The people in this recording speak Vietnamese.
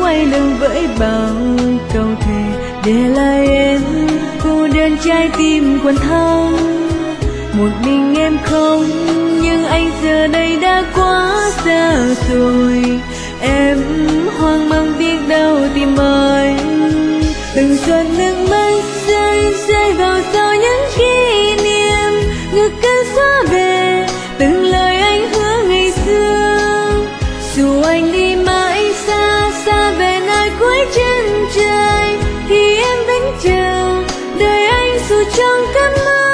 quay lưng với bao câu thề, để lại em cô đơn trái tim quặn thâu. Một mình em không, nhưng anh giờ đây đã quá xa rồi. Em hoang mang biết đâu tìm anh. Từng giọt nước mắt rơi rơi vào gió những kỷ niệm, ngực cơn gió về từng lời anh hứa ngày xưa. Dù anh đi mãi xa xa về nơi cuối chân trời, thì em vẫn chờ đợi anh dù trong cơn mơ.